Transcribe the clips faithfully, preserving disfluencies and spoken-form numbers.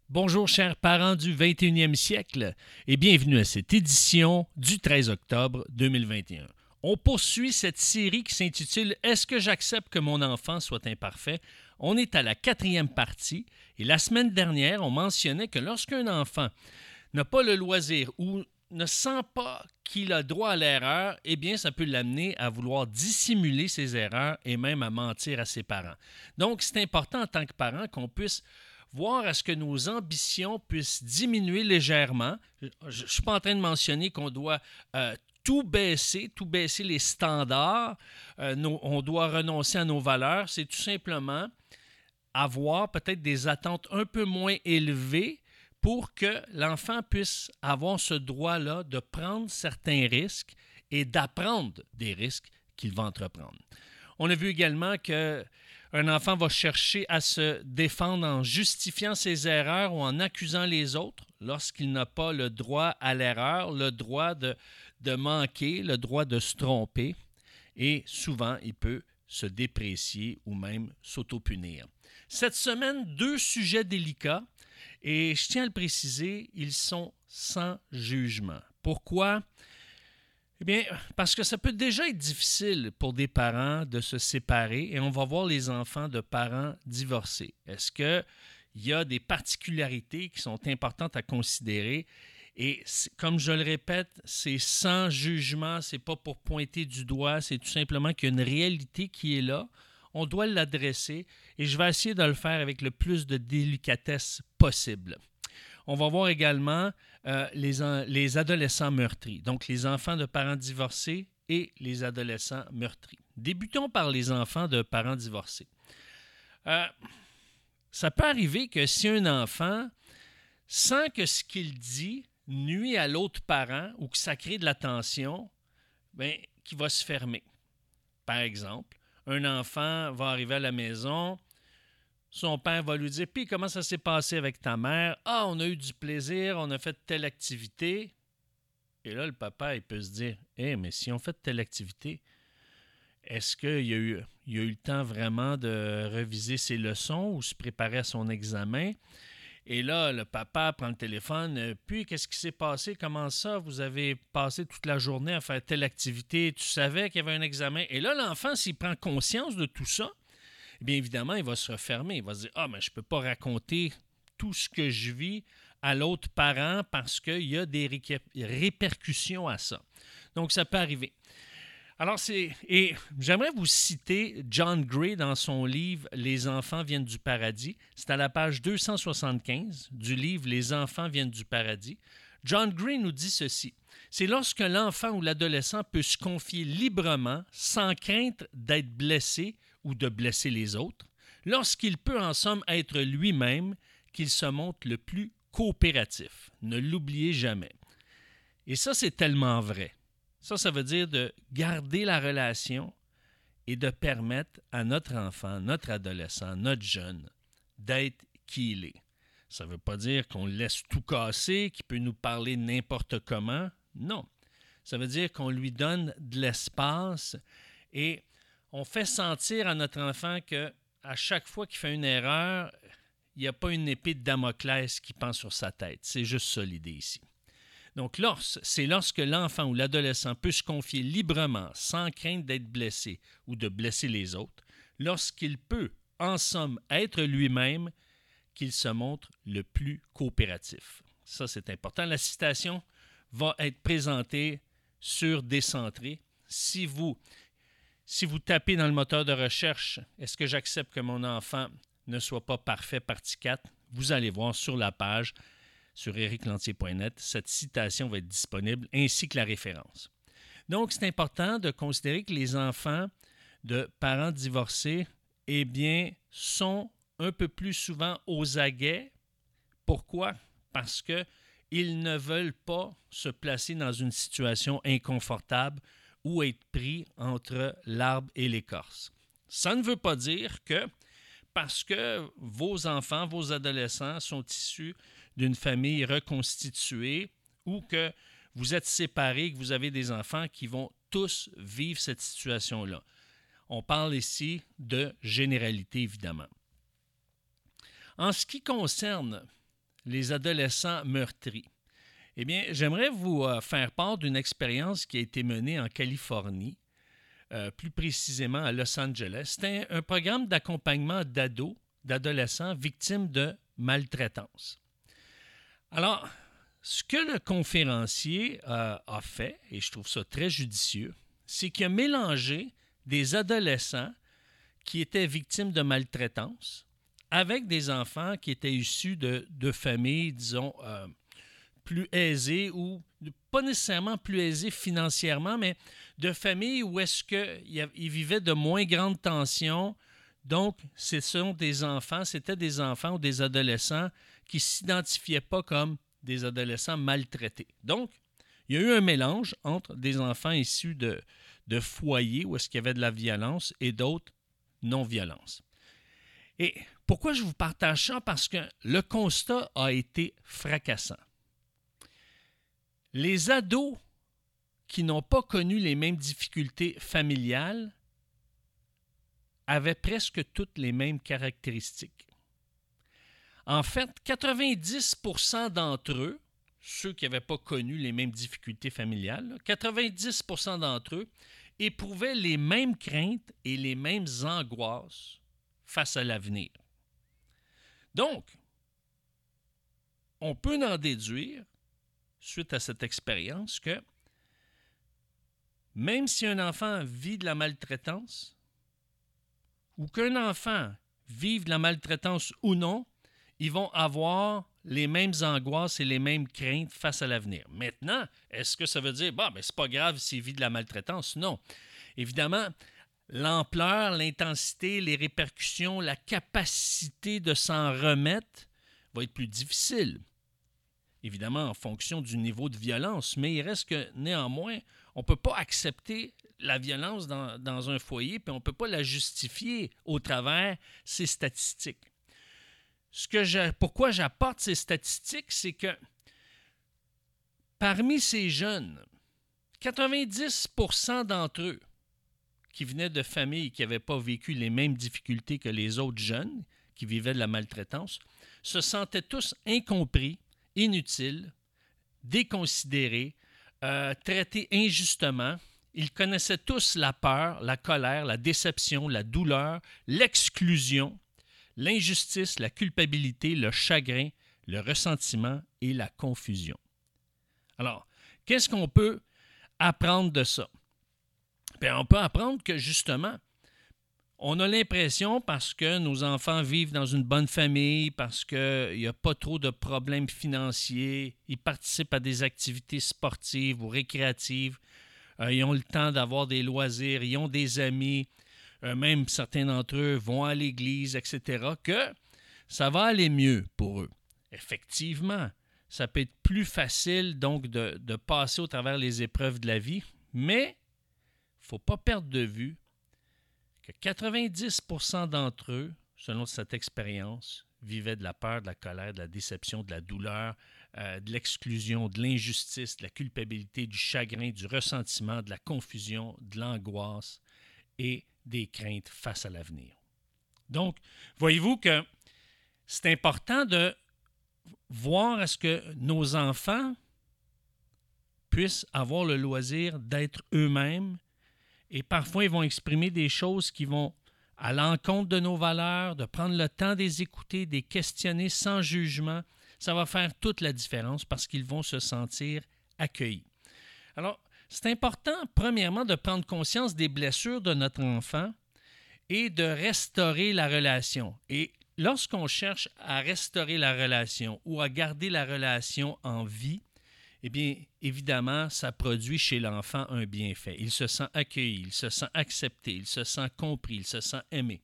Bonjour chers parents du vingt et unième siècle et bienvenue à cette édition du treize octobre deux mille vingt et un. On poursuit cette série qui s'intitule « Est-ce que j'accepte que mon enfant soit imparfait ?» On est à la quatrième partie et la semaine dernière, on mentionnait que lorsqu'un enfant n'a pas le loisir ou ne sent pas qu'il a droit à l'erreur, eh bien, ça peut l'amener à vouloir dissimuler ses erreurs et même à mentir à ses parents. Donc, c'est important en tant que parent qu'on puisse voir à ce que nos ambitions puissent diminuer légèrement. Je ne suis pas en train de mentionner qu'on doit euh, tout baisser, tout baisser les standards. Euh, nos, on doit renoncer à nos valeurs. C'est tout simplement avoir peut-être des attentes un peu moins élevées pour que l'enfant puisse avoir ce droit-là de prendre certains risques et d'apprendre des risques qu'il va entreprendre. On a vu également que un enfant va chercher à se défendre en justifiant ses erreurs ou en accusant les autres lorsqu'il n'a pas le droit à l'erreur, le droit de, de manquer, le droit de se tromper. Et souvent, il peut se déprécier ou même s'auto-punir. Cette semaine, deux sujets délicats et je tiens à le préciser, ils sont sans jugement. Pourquoi? Eh bien, parce que ça peut déjà être difficile pour des parents de se séparer et on va voir les enfants de parents divorcés. Est-ce qu'il y a des particularités qui sont importantes à considérer? Et comme je le répète, c'est sans jugement, c'est pas pour pointer du doigt, c'est tout simplement qu'il y a une réalité qui est là. On doit l'adresser et je vais essayer de le faire avec le plus de délicatesse possible. On va voir également euh, les, les adolescents meurtris, donc les enfants de parents divorcés et les adolescents meurtris. Débutons par les enfants de parents divorcés. Euh, ça peut arriver que si un enfant sent que ce qu'il dit nuit à l'autre parent ou que ça crée de la tension, bien, qu'il va se fermer. Par exemple, un enfant va arriver à la maison. Son père va lui dire « Puis, comment ça s'est passé avec ta mère? Ah, on a eu du plaisir, on a fait telle activité. » Et là, le papa, il peut se dire « Eh, hey, mais si on fait telle activité, est-ce qu'il y a eu, il y a eu le temps vraiment de réviser ses leçons ou se préparer à son examen? » Et là, le papa prend le téléphone. « Puis, qu'est-ce qui s'est passé? Comment ça? Vous avez passé toute la journée à faire telle activité. Tu savais qu'il y avait un examen. » Et là, l'enfant, s'il prend conscience de tout ça, bien évidemment, il va se refermer. Il va se dire « Ah, mais je ne peux pas raconter tout ce que je vis à l'autre parent parce qu'il y a des ré- répercussions à ça. » Donc, ça peut arriver. Alors, c'est... Et j'aimerais vous citer John Gray dans son livre « Les enfants viennent du paradis ». C'est à la page deux cent soixante-quinze du livre « Les enfants viennent du paradis ». John Gray nous dit ceci. C'est lorsque l'enfant ou l'adolescent peut se confier librement, sans crainte d'être blessé ou de blesser les autres, lorsqu'il peut en somme être lui-même, qu'il se montre le plus coopératif. Ne l'oubliez jamais. Et ça, c'est tellement vrai. Ça, ça veut dire de garder la relation et de permettre à notre enfant, notre adolescent, notre jeune, d'être qui il est. Ça ne veut pas dire qu'on le laisse tout casser, qu'il peut nous parler n'importe comment. Non. Ça veut dire qu'on lui donne de l'espace et on fait sentir à notre enfant qu'à chaque fois qu'il fait une erreur, il n'y a pas une épée de Damoclès qui pend sur sa tête. C'est juste ça l'idée ici. Donc, lors, c'est lorsque l'enfant ou l'adolescent peut se confier librement, sans crainte d'être blessé ou de blesser les autres, lorsqu'il peut, en somme, être lui-même, qu'il se montre le plus coopératif. Ça, c'est important. La citation va être présentée sur Décentré. Si vous... Si vous tapez dans le moteur de recherche « Est-ce que j'accepte que mon enfant ne soit pas parfait, partie quatre », vous allez voir sur la page sur éric lantier point net, cette citation va être disponible ainsi que la référence. Donc, c'est important de considérer que les enfants de parents divorcés, eh bien, sont un peu plus souvent aux aguets. Pourquoi? Parce qu'ils ne veulent pas se placer dans une situation inconfortable ou être pris entre l'arbre et l'écorce. Ça ne veut pas dire que parce que vos enfants, vos adolescents sont issus d'une famille reconstituée ou que vous êtes séparés, que vous avez des enfants qui vont tous vivre cette situation-là. On parle ici de généralité, évidemment. En ce qui concerne les adolescents meurtris. Eh bien, j'aimerais vous euh, faire part d'une expérience qui a été menée en Californie, euh, plus précisément à Los Angeles. C'était un, un programme d'accompagnement d'ados, d'adolescents victimes de maltraitance. Alors, ce que le conférencier euh, a fait, et je trouve ça très judicieux, c'est qu'il a mélangé des adolescents qui étaient victimes de maltraitance avec des enfants qui étaient issus de, de familles, disons, euh, plus aisées ou pas nécessairement plus aisées financièrement, mais de familles où est-ce qu'ils vivaient de moins grandes tensions. Donc, ce sont des enfants, c'était des enfants ou des adolescents qui ne s'identifiaient pas comme des adolescents maltraités. Donc, il y a eu un mélange entre des enfants issus de, de foyers où est-ce qu'il y avait de la violence et d'autres non-violence. Et pourquoi je vous partage ça? Parce que le constat a été fracassant. Les ados qui n'ont pas connu les mêmes difficultés familiales avaient presque toutes les mêmes caractéristiques. En fait, quatre-vingt-dix pour cent d'entre eux, ceux qui n'avaient pas connu les mêmes difficultés familiales, quatre-vingt-dix pour cent d'entre eux éprouvaient les mêmes craintes et les mêmes angoisses face à l'avenir. Donc, on peut en déduire, suite à cette expérience, que même si un enfant vit de la maltraitance, ou qu'un enfant vive de la maltraitance ou non, ils vont avoir les mêmes angoisses et les mêmes craintes face à l'avenir. Maintenant, est-ce que ça veut dire, bah, ben, c'est pas grave s'il vit de la maltraitance? Non. Évidemment, l'ampleur, l'intensité, les répercussions, la capacité de s'en remettre va être plus difficile. Évidemment, en fonction du niveau de violence, mais il reste que, néanmoins, on ne peut pas accepter la violence dans, dans un foyer, puis on ne peut pas la justifier au travers ces statistiques. Ce que je, pourquoi j'apporte ces statistiques, c'est que parmi ces jeunes, quatre-vingt-dix pour cent d'entre eux qui venaient de familles qui n'avaient pas vécu les mêmes difficultés que les autres jeunes qui vivaient de la maltraitance, se sentaient tous incompris, inutiles, déconsidérés, euh, traités injustement. Ils connaissaient tous la peur, la colère, la déception, la douleur, l'exclusion, l'injustice, la culpabilité, le chagrin, le ressentiment et la confusion. Alors, qu'est-ce qu'on peut apprendre de ça? Bien, on peut apprendre que justement, on a l'impression, parce que nos enfants vivent dans une bonne famille, parce qu'il n'y a pas trop de problèmes financiers, ils participent à des activités sportives ou récréatives, euh, ils ont le temps d'avoir des loisirs, ils ont des amis, euh, même certains d'entre eux vont à l'église, et cetera, que ça va aller mieux pour eux. Effectivement, ça peut être plus facile donc de, de passer au travers les épreuves de la vie, mais il ne faut pas perdre de vue que quatre-vingt-dix pour cent d'entre eux, selon cette expérience, vivaient de la peur, de la colère, de la déception, de la douleur, euh, de l'exclusion, de l'injustice, de la culpabilité, du chagrin, du ressentiment, de la confusion, de l'angoisse et des craintes face à l'avenir. Donc, voyez-vous que c'est important de voir à ce que nos enfants puissent avoir le loisir d'être eux-mêmes et parfois ils vont exprimer des choses qui vont à l'encontre de nos valeurs, de prendre le temps de les écouter, de les questionner sans jugement. Ça va faire toute la différence parce qu'ils vont se sentir accueillis. Alors, c'est important, premièrement, de prendre conscience des blessures de notre enfant et de restaurer la relation. Et lorsqu'on cherche à restaurer la relation ou à garder la relation en vie, eh bien, évidemment, ça produit chez l'enfant un bienfait. Il se sent accueilli, il se sent accepté, il se sent compris, il se sent aimé.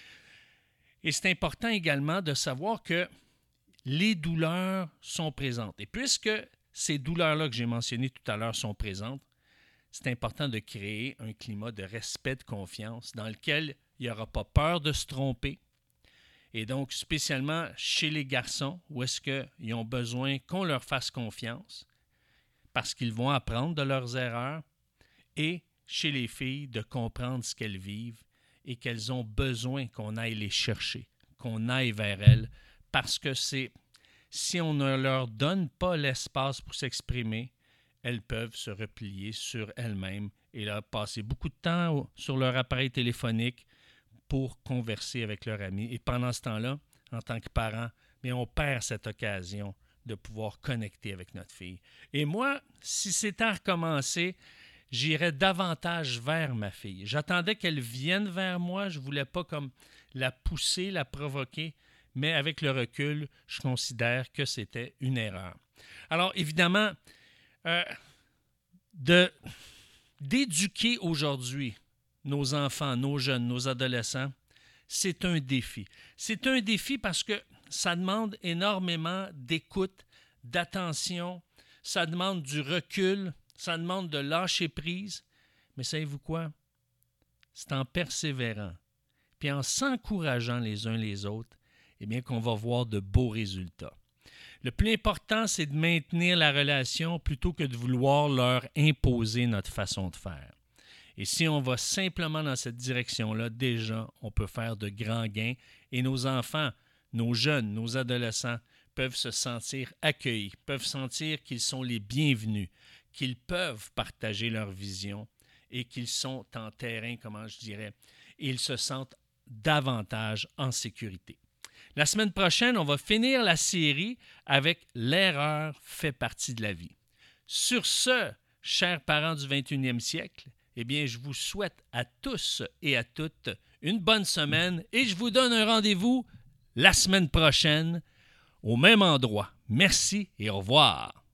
Et c'est important également de savoir que les douleurs sont présentes. Et puisque ces douleurs-là que j'ai mentionnées tout à l'heure sont présentes, c'est important de créer un climat de respect, de confiance, dans lequel il n'y aura pas peur de se tromper. Et donc, spécialement chez les garçons, où est-ce qu'ils ont besoin qu'on leur fasse confiance, parce qu'ils vont apprendre de leurs erreurs, et chez les filles, de comprendre ce qu'elles vivent et qu'elles ont besoin qu'on aille les chercher, qu'on aille vers elles, parce que c'est, si on ne leur donne pas l'espace pour s'exprimer, elles peuvent se replier sur elles-mêmes et là, passer beaucoup de temps sur leur appareil téléphonique pour converser avec leurs amis. Et pendant ce temps-là, en tant que parent, mais on perd cette occasion de pouvoir connecter avec notre fille. Et moi, si c'était à recommencer, j'irais davantage vers ma fille. J'attendais qu'elle vienne vers moi. Je ne voulais pas comme la pousser, la provoquer, mais avec le recul, je considère que c'était une erreur. Alors, évidemment, euh, de, d'éduquer aujourd'hui nos enfants, nos jeunes, nos adolescents, c'est un défi. C'est un défi parce que ça demande énormément d'écoute, d'attention, ça demande du recul, ça demande de lâcher prise. Mais savez-vous quoi? C'est en persévérant, puis en s'encourageant les uns les autres, eh bien qu'on va voir de beaux résultats. Le plus important, c'est de maintenir la relation plutôt que de vouloir leur imposer notre façon de faire. Et si on va simplement dans cette direction-là, déjà, on peut faire de grands gains et nos enfants, nos jeunes, nos adolescents peuvent se sentir accueillis, peuvent sentir qu'ils sont les bienvenus, qu'ils peuvent partager leur vision et qu'ils sont en terrain, comment je dirais, et ils se sentent davantage en sécurité. La semaine prochaine, on va finir la série avec « L'erreur fait partie de la vie ». Sur ce, chers parents du vingt et unième siècle, eh bien, je vous souhaite à tous et à toutes une bonne semaine et je vous donne un rendez-vous la semaine prochaine au même endroit. Merci et au revoir.